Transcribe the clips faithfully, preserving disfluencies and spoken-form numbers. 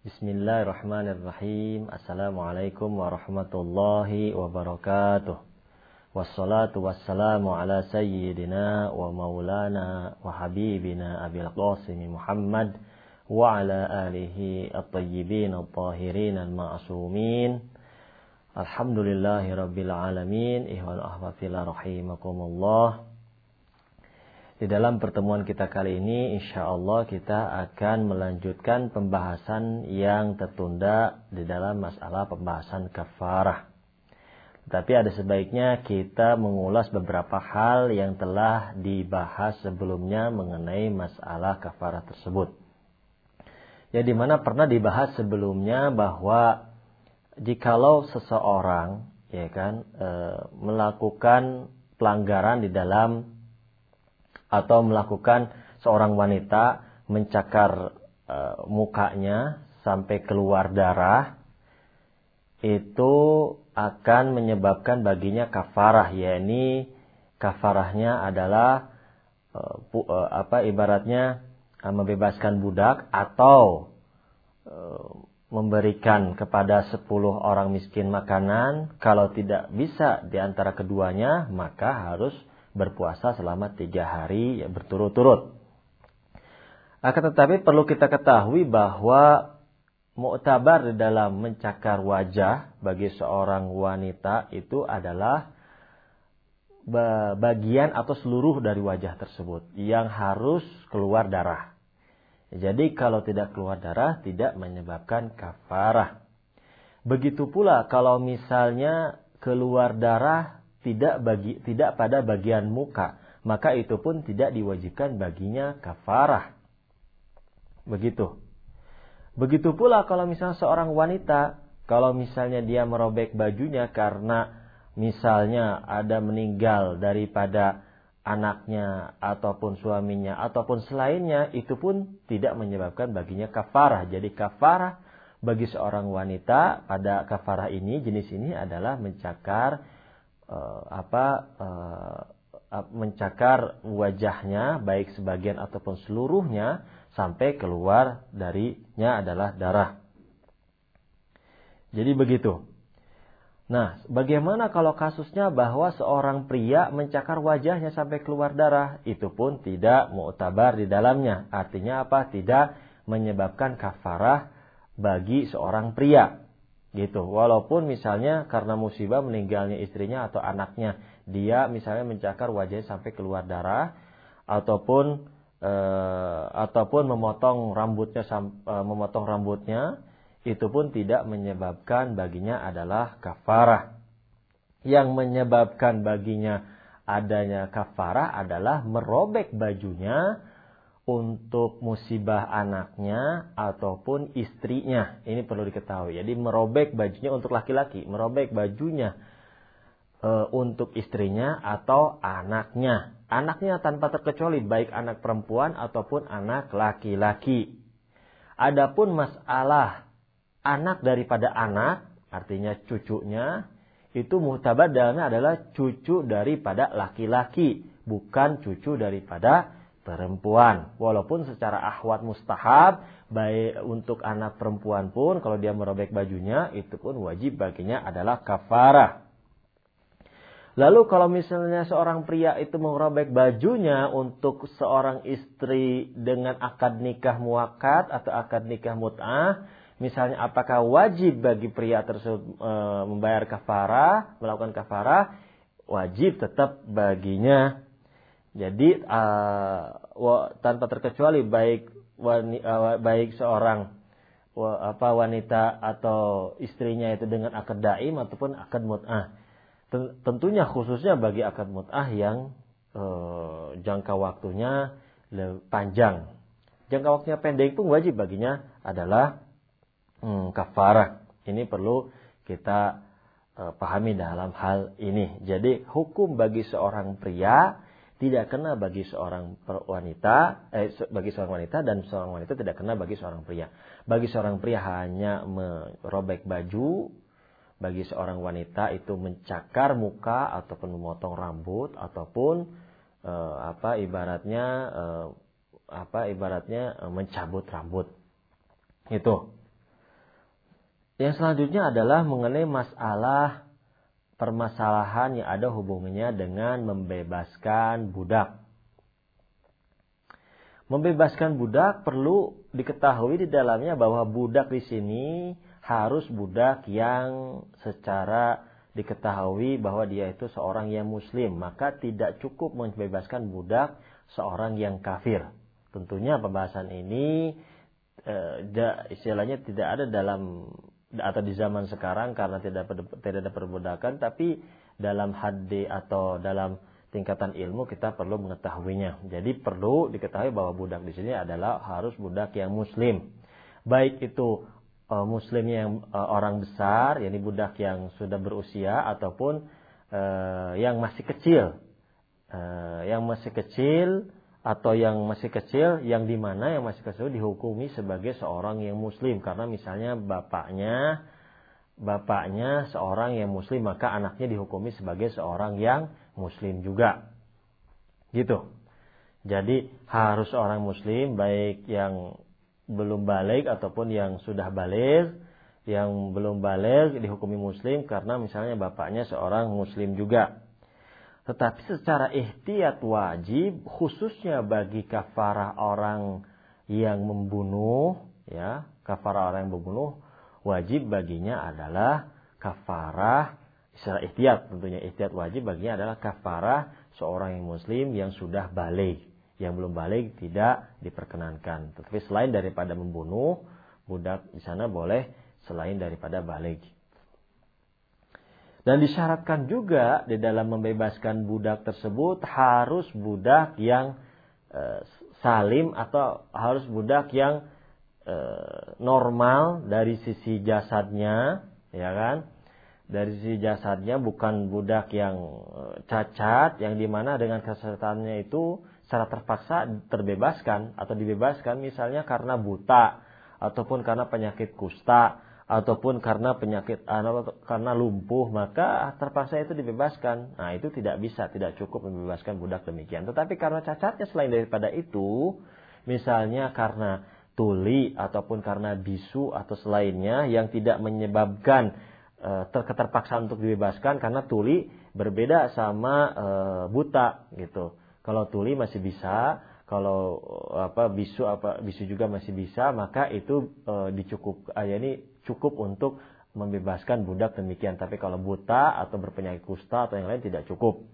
Bismillahirrahmanirrahim. Assalamualaikum warahmatullahi wabarakatuh. Wassalatu wassalamu ala sayyidina wa maulana wa habibina Abil Qasim Muhammad wa ala alihi at-tayyibin at-tahirin al-ma'sumin. Alhamdulillahi rabbil alamin. Ihwal ahwafillah rahimakumullah. Di dalam pertemuan kita kali ini, insya Allah kita akan melanjutkan pembahasan yang tertunda di dalam masalah pembahasan kafarah. Tapi ada sebaiknya kita mengulas beberapa hal yang telah dibahas sebelumnya mengenai masalah kafarah tersebut. Ya, di mana pernah dibahas sebelumnya bahwa jikalau seseorang, ya kan, e, melakukan pelanggaran di dalam atau melakukan seorang wanita mencakar e, mukanya sampai keluar darah, itu akan menyebabkan baginya kafarah, yakni kafarahnya adalah e, pu, e, apa ibaratnya e, membebaskan budak atau e, memberikan kepada sepuluh orang miskin makanan. Kalau tidak bisa di antara keduanya, maka harus berpuasa selama tiga hari ya, berturut-turut. Akan tetapi perlu kita ketahui bahwa mu'tabar di dalam mencakar wajah bagi seorang wanita itu adalah bagian atau seluruh dari wajah tersebut yang harus keluar darah. Jadi kalau tidak keluar darah tidak menyebabkan kafarah. Begitu pula kalau misalnya keluar darah tidak bagi tidak pada bagian muka, maka itu pun tidak diwajibkan baginya kafarah. Begitu. Begitu pula kalau misalnya seorang wanita, kalau misalnya dia merobek bajunya karena misalnya ada meninggal daripada anaknya ataupun suaminya ataupun selainnya, itu pun tidak menyebabkan baginya kafarah. Jadi kafarah bagi seorang wanita pada kafarah ini, jenis ini adalah mencakar Uh, apa uh, uh, mencakar wajahnya baik sebagian ataupun seluruhnya sampai keluar darinya adalah darah. Jadi begitu. Nah, bagaimana kalau kasusnya bahwa seorang pria mencakar wajahnya sampai keluar darah? Itu pun tidak mu'tabar di dalamnya. Artinya apa? Tidak menyebabkan kafarah bagi seorang pria. Gitu. Walaupun misalnya karena musibah meninggalnya istrinya atau anaknya, dia misalnya mencakar wajahnya sampai keluar darah, ataupun e, ataupun memotong rambutnya e, memotong rambutnya, itu pun tidak menyebabkan baginya adalah kafarah. Yang menyebabkan baginya adanya kafarah adalah merobek bajunya untuk musibah anaknya ataupun istrinya. Ini perlu diketahui. Jadi merobek bajunya untuk laki-laki, merobek bajunya e, untuk istrinya atau anaknya. Anaknya tanpa terkecuali, baik anak perempuan ataupun anak laki-laki. Adapun masalah anak daripada anak, artinya cucunya, itu muhtabar dalamnya adalah cucu daripada laki-laki, bukan cucu daripada perempuan. Walaupun secara akhwat mustahab, baik untuk anak perempuan pun kalau dia merobek bajunya, itu pun wajib baginya adalah kafarah. Lalu kalau misalnya seorang pria itu merobek bajunya untuk seorang istri dengan akad nikah muakkad atau akad nikah mut'ah, misalnya apakah wajib bagi pria tersebut e, membayar kafarah, melakukan kafarah? Wajib tetap baginya. Jadi uh, tanpa terkecuali baik wani, uh, baik seorang wa, apa wanita atau istrinya itu dengan akad daim ataupun akad mut'ah. Tentunya khususnya bagi akad mut'ah yang uh, jangka waktunya panjang. Jangka waktunya pendek pun wajib baginya adalah hmm, kafarah. Ini perlu kita uh, pahami dalam hal ini. Jadi hukum bagi seorang pria tidak kena bagi seorang wanita, eh, bagi seorang wanita dan seorang wanita tidak kena bagi seorang pria. Bagi seorang pria hanya merobek baju, bagi seorang wanita itu mencakar muka ataupun memotong rambut ataupun eh, apa ibaratnya eh, apa ibaratnya eh, mencabut rambut. Itu. Yang selanjutnya adalah mengenai masalah permasalahan yang ada hubungannya dengan membebaskan budak. Membebaskan budak perlu diketahui di dalamnya bahwa budak di sini harus budak yang secara diketahui bahwa dia itu seorang yang muslim. Maka tidak cukup membebaskan budak seorang yang kafir. Tentunya pembahasan ini eh, istilahnya tidak ada dalam atau di zaman sekarang karena tidak tidak ada perbudakan, tapi dalam hadis atau dalam tingkatan ilmu kita perlu mengetahuinya. Jadi perlu diketahui bahwa budak di sini adalah harus budak yang muslim. Baik itu uh, muslimnya yang uh, orang besar, yakni budak yang sudah berusia ataupun uh, yang masih kecil. Uh, yang masih kecil atau yang masih kecil, yang dimana yang masih kecil dihukumi sebagai seorang yang muslim. Karena misalnya bapaknya bapaknya seorang yang muslim, maka anaknya dihukumi sebagai seorang yang muslim juga. Gitu. Jadi harus orang muslim, baik yang belum balik ataupun yang sudah balik. Yang belum balik dihukumi muslim karena misalnya bapaknya seorang muslim juga. Tetapi secara ihtiyat wajib khususnya bagi kafarah orang yang membunuh, ya, kafarah orang yang membunuh wajib baginya adalah kafarah secara ihtiyat, tentunya ihtiyat wajib baginya adalah kafarah seorang yang muslim yang sudah balik. Yang belum balik tidak diperkenankan. Tetapi selain daripada membunuh, budak di sana boleh selain daripada balik. Dan disyaratkan juga di dalam membebaskan budak tersebut harus budak yang e, salim atau harus budak yang e, normal dari sisi jasadnya, ya kan? Dari sisi jasadnya, bukan budak yang e, cacat, yang dimana dengan kesehatannya itu secara terpaksa terbebaskan atau dibebaskan misalnya karena buta ataupun karena penyakit kusta ataupun karena penyakit karena lumpuh, maka terpaksa itu dibebaskan. Nah, itu tidak bisa, tidak cukup membebaskan budak demikian. Tetapi karena cacatnya selain daripada itu, misalnya karena tuli ataupun karena bisu atau selainnya yang tidak menyebabkan e, keterpaksaan untuk dibebaskan, karena tuli berbeda sama e, buta gitu. Kalau tuli masih bisa, kalau apa bisu apa bisu juga masih bisa, maka itu e, dicukup ya ini cukup untuk membebaskan budak demikian. Tapi kalau buta atau berpenyakit kusta atau yang lain tidak cukup.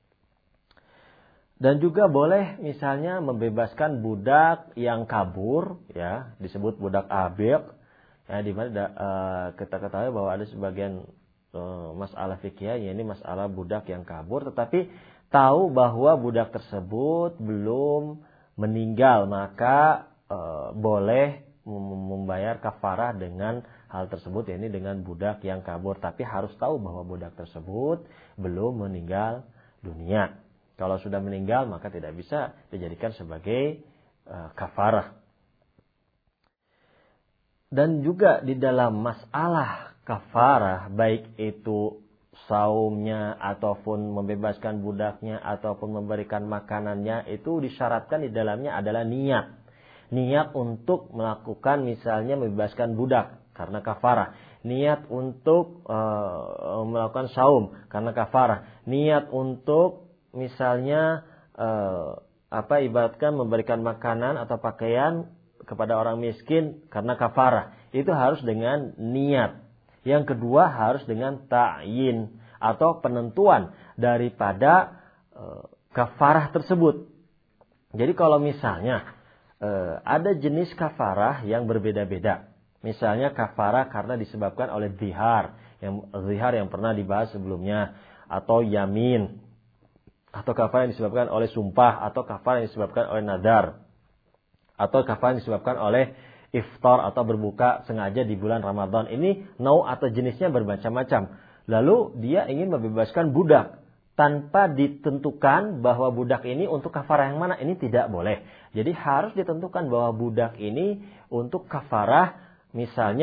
Dan juga boleh misalnya membebaskan budak yang kabur, ya, disebut budak abik, ya, di mana uh, kita ketahui bahwa ada sebagian uh, masalah fikih, ini masalah budak yang kabur, tetapi tahu bahwa budak tersebut belum meninggal, maka uh, boleh membayar kafarah dengan hal tersebut, yakni dengan budak yang kabur, tapi harus tahu bahwa budak tersebut belum meninggal dunia. Kalau sudah meninggal maka tidak bisa dijadikan sebagai uh, kafarah. Dan juga di dalam masalah kafarah, baik itu saumnya ataupun membebaskan budaknya ataupun memberikan makanannya, itu disyaratkan di dalamnya adalah niat. Niat untuk melakukan misalnya membebaskan budak karena kafarah. Niat untuk uh, melakukan saum karena kafarah. Niat untuk misalnya uh, apa ibaratkan memberikan makanan atau pakaian kepada orang miskin karena kafarah. Itu harus dengan niat. Yang kedua harus dengan ta'yin atau penentuan daripada uh, kafarah tersebut. Jadi kalau misalnya ada jenis kafarah yang berbeda-beda. Misalnya kafarah karena disebabkan oleh zihar, yang zihar yang pernah dibahas sebelumnya, atau yamin, atau kafarah yang disebabkan oleh sumpah, atau kafarah yang disebabkan oleh nadar, atau kafarah yang disebabkan oleh iftar atau berbuka sengaja di bulan Ramadan. Ini nau atau jenisnya bermacam-macam. Lalu dia ingin membebaskan budak tanpa ditentukan bahwa budak ini untuk kafarah yang mana, ini tidak boleh. Jadi harus ditentukan bahwa budak ini untuk kafarah misalnya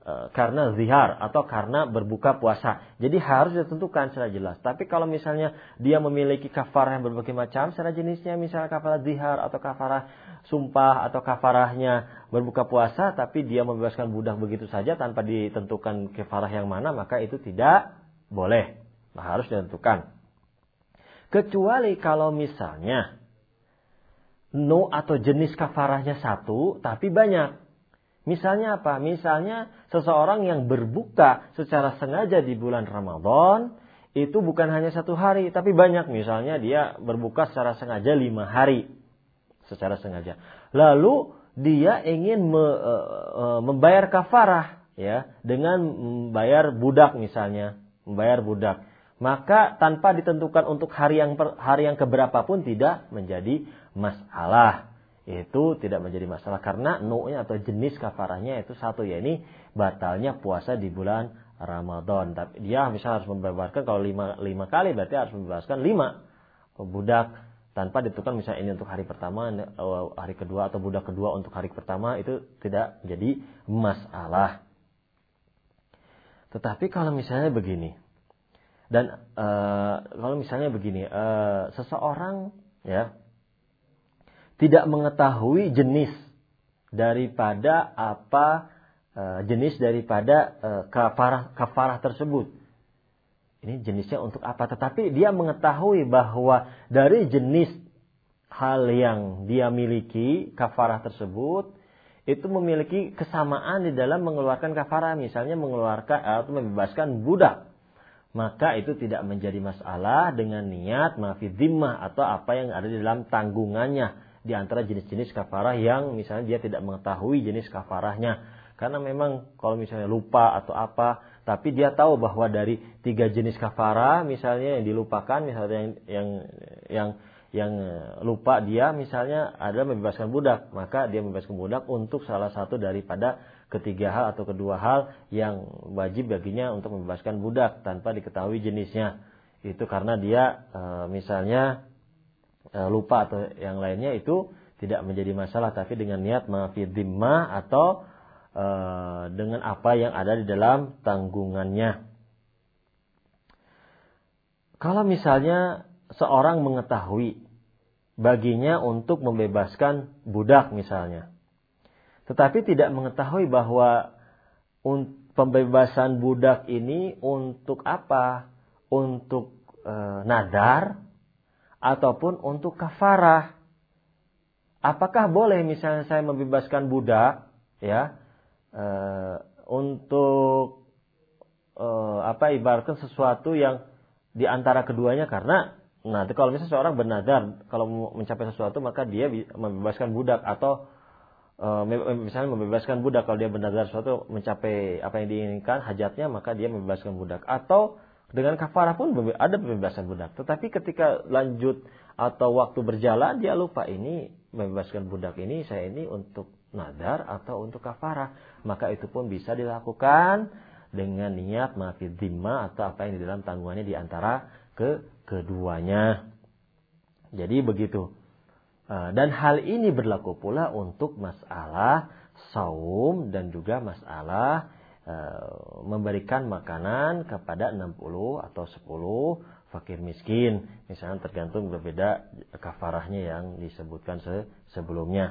karena zihar atau karena berbuka puasa. Jadi harus ditentukan secara jelas. Tapi kalau misalnya dia memiliki kafarah yang berbagai macam secara jenisnya, misalnya kafarah zihar atau kafarah sumpah atau kafarahnya berbuka puasa, tapi dia membebaskan budak begitu saja tanpa ditentukan kafarah yang mana, maka itu tidak boleh. Nah, harus ditentukan. Kecuali kalau misalnya no atau jenis kafarahnya satu tapi banyak. Misalnya apa? Misalnya seseorang yang berbuka secara sengaja di bulan Ramadan itu bukan hanya satu hari tapi banyak. Misalnya dia berbuka secara sengaja lima hari secara sengaja. Lalu dia ingin me, e, e, membayar kafarah ya dengan membayar budak misalnya, membayar budak. Maka tanpa ditentukan untuk hari yang per, hari yang keberapa pun tidak menjadi masalah. Itu tidak menjadi masalah karena nu'nya atau jenis kafarahnya itu satu, yakni batalnya puasa di bulan Ramadan. Tapi dia bisa harus membebaskan kalau lima, lima kali berarti harus membebaskan lima budak tanpa ditentukan misalnya ini untuk hari pertama, hari kedua atau budak kedua untuk hari pertama, itu tidak jadi masalah. Tetapi kalau misalnya begini, dan uh, kalau misalnya begini, uh, seseorang ya tidak mengetahui jenis daripada apa uh, jenis daripada uh, kafarah kafarah tersebut. Ini jenisnya untuk apa? Tetapi dia mengetahui bahwa dari jenis hal yang dia miliki kafarah tersebut itu memiliki kesamaan di dalam mengeluarkan kafarah, misalnya mengeluarkan atau membebaskan budak. Maka itu tidak menjadi masalah dengan niat ma'fi dhimmah atau apa yang ada di dalam tanggungannya di antara jenis-jenis kafarah yang misalnya dia tidak mengetahui jenis kafarahnya. Karena memang kalau misalnya lupa atau apa, tapi dia tahu bahwa dari tiga jenis kafarah misalnya yang dilupakan, misalnya yang yang yang, yang lupa dia misalnya adalah membebaskan budak, maka dia membebaskan budak untuk salah satu daripada ketiga hal atau kedua hal yang wajib baginya untuk membebaskan budak tanpa diketahui jenisnya. Itu karena dia e, misalnya e, lupa atau yang lainnya, itu tidak menjadi masalah, tapi dengan niat ma'fi dhimmah atau e, dengan apa yang ada di dalam tanggungannya. Kalau misalnya seorang mengetahui baginya untuk membebaskan budak misalnya, tetapi tidak mengetahui bahwa pembebasan budak ini untuk apa? Untuk e, nadar ataupun untuk kafarah. Apakah boleh misalnya saya membebaskan budak ya e, untuk e, apa ibaratkan sesuatu yang di antara keduanya, karena nanti kalau misalnya seorang bernadar kalau mencapai sesuatu maka dia membebaskan budak, atau misalnya membebaskan budak kalau dia bernazar sesuatu mencapai apa yang diinginkan hajatnya, maka dia membebaskan budak. Atau dengan kafarah pun ada pembebasan budak, tetapi ketika lanjut atau waktu berjalan dia lupa, ini membebaskan budak ini saya ini untuk nadar atau untuk kafarah, maka itu pun bisa dilakukan dengan niat ma'fi dhimmah atau apa yang di dalam tanggungannya di antara ke keduanya. Jadi begitu. Dan hal ini berlaku pula untuk masalah saum dan juga masalah e, memberikan makanan kepada enam puluh atau sepuluh fakir miskin. Misalnya tergantung berbeda kafarahnya yang disebutkan se- sebelumnya.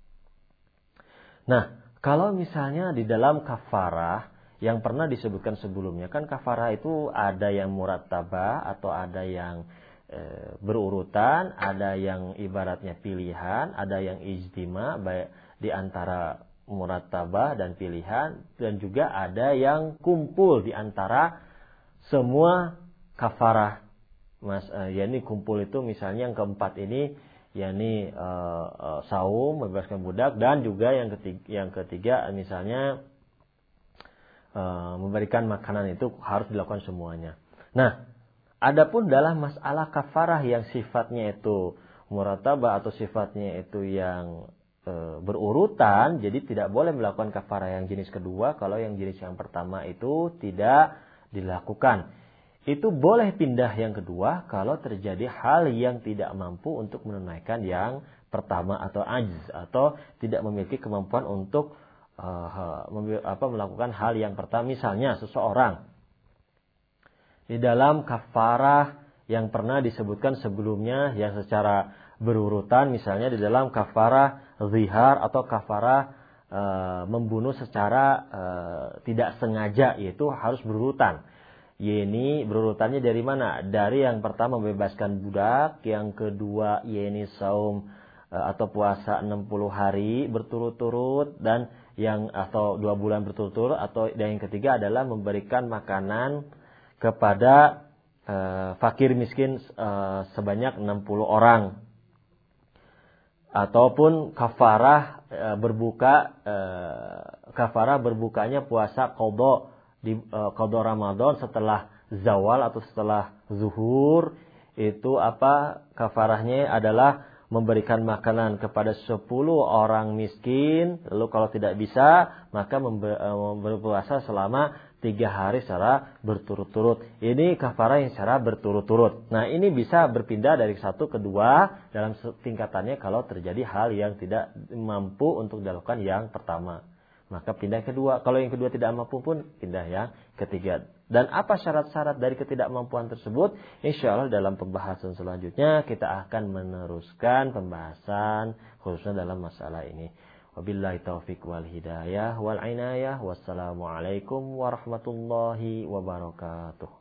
Nah, kalau misalnya di dalam kafarah yang pernah disebutkan sebelumnya, kan kafarah itu ada yang murattabah atau ada yang berurutan, ada yang ibaratnya pilihan, ada yang ijtima baik di antara murattabah dan pilihan, dan juga ada yang kumpul di antara semua kafarah. Mas, uh, yakni kumpul itu misalnya yang keempat ini yakni uh, uh, saum, membebaskan budak, dan juga yang ketiga, yang ketiga misalnya uh, memberikan makanan, itu harus dilakukan semuanya. Nah, adapun dalam masalah kafarah yang sifatnya itu murattabah atau sifatnya itu yang e, berurutan, jadi tidak boleh melakukan kafarah yang jenis kedua kalau yang jenis yang pertama itu tidak dilakukan. Itu boleh pindah yang kedua kalau terjadi hal yang tidak mampu untuk menunaikan yang pertama atau ajiz, atau tidak memiliki kemampuan untuk e, uh, apa, melakukan hal yang pertama. Misalnya seseorang di dalam kafarah yang pernah disebutkan sebelumnya yang secara berurutan, misalnya di dalam kafarah zihar atau kafarah e, membunuh secara e, tidak sengaja, yaitu harus berurutan. Yeni berurutannya dari mana? Dari yang pertama membebaskan budak, yang kedua yeni saum e, atau puasa enam puluh hari berturut-turut, dan yang atau dua bulan berturut-turut, atau dan yang ketiga adalah memberikan makanan kepada e, fakir miskin e, sebanyak enam puluh orang. Ataupun kafarah e, berbuka e, kafarah berbukanya puasa qadha di e, qadha Ramadan setelah zawal atau setelah zuhur. Itu apa kafarahnya adalah memberikan makanan kepada sepuluh orang miskin. Lalu kalau tidak bisa maka membe, e, berpuasa selama tiga hari secara berturut-turut. Ini kafarah yang secara berturut-turut. Nah, ini bisa berpindah dari satu ke dua dalam tingkatannya kalau terjadi hal yang tidak mampu untuk dilakukan yang pertama. Maka pindah kedua. Kalau yang kedua tidak mampu pun pindah yang ketiga. Dan apa syarat-syarat dari ketidakmampuan tersebut? Insya Allah dalam pembahasan selanjutnya kita akan meneruskan pembahasan khususnya dalam masalah ini. Wabillahi taufiq wal hidayah wal inayah. Wassalamualaikum warahmatullahi wabarakatuh.